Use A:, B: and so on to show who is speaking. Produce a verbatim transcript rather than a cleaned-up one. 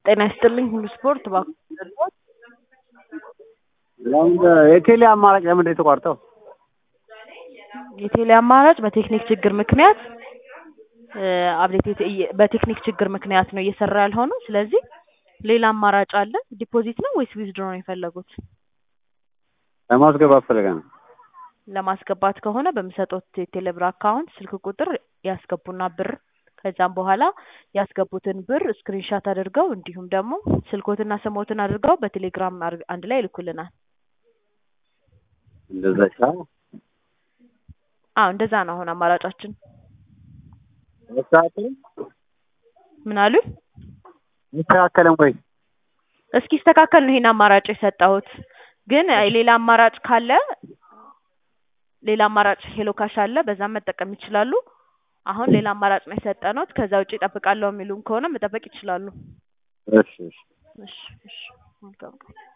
A: ጤና ይስጥልኝ ሁሉ ስፖርት ባክ
B: የቴሌ አማራጭ ለምን የተቋርጠው?
A: የቴሌ አማራጭ በቴክኒክ ችግር ምክንያት አፕዴት በቴክኒክ ችግር ምክንያት ነው እየሰራ ያልሆነው። ስለዚህ ሌላ አማራጭ አለ። ዲፖዚት ነው ወይስ ዊዝድሮ ነው የፈለጉት?
B: ለማስገባት ፈልገን ነው።
A: ለማስገባት ከሆነ በሚሰጡት የቴሌብር አካውንት ስልክ ቁጥር ያስገቡና ብር ከዛም በኋላ ያስገቡትን ብር ስክሪንሻት አድርገው እንዲሁም ደግሞ ስልኮትና ስሞትን አድርገው በቴሌግራም አንድ ላይ ይልኩልናል።
B: እንደዛ ይቻላል?
A: አዎ እንደዛ ነው አሁን አማራጫችን።
B: ወጣቱ
A: ምን አሉ?
B: ይስተካከለም ወይ?
A: እስኪ ይስተካከል ነው ይሄን አማራጭ የሰጣሁት። ግን ሌላ አማራጭ ካለ ሌላ አማራጭ ሄሎ ካሽ አለ፣ በዛም መጠቀም ይችላሉ። አሁን ሌላ አማራጭ ነው የሰጠነው። ከዛ ውጪ እጠብቃለሁ የሚሉን ከሆነ መጠበቅ ይችላሉ።
B: እሺ እሺ
A: እሺ እሺ